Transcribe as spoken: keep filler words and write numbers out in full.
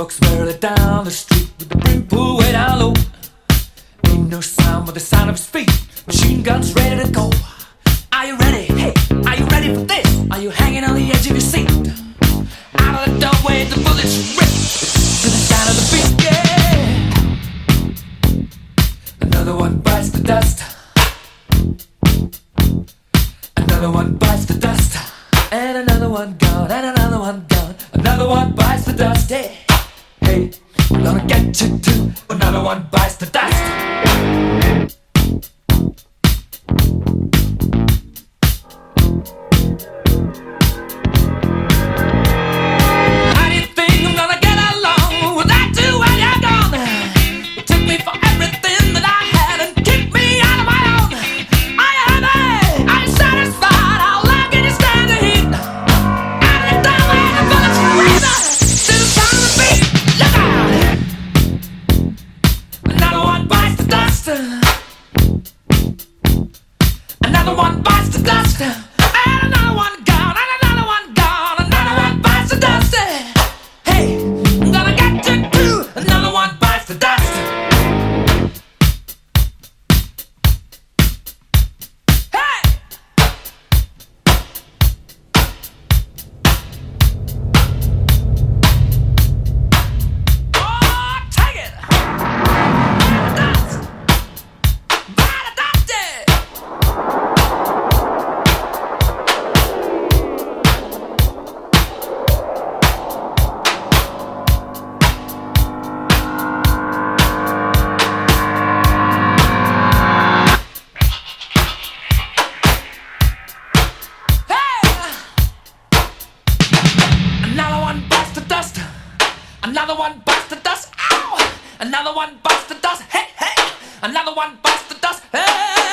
walks merrily down the street with the brim pulled way down low. Ain't no sound but the sound of his feet. Machine guns ready to go. Are you ready? Hey, are you ready for this? Are you hanging on the edge of your seat? Out of the doorway, the bullets rip to the sound of the beat. Yeah. Another one bites the dust. Another one bites the dust. And another one gone. And another one gone. Another one bites the dust. Hey, hey, I'm gonna get you too. Another one bites the dust. Another one bites the dust, and another one gone, and another one gone, another one bites the dust. Hey, I'm gonna get you too. Another one bites the dust. Hey, oh, take it. Dust. Bite the dust. Another one bites the dust. Ow! Another one bites the dust. Hey, hey! Another one bites the dust. Hey!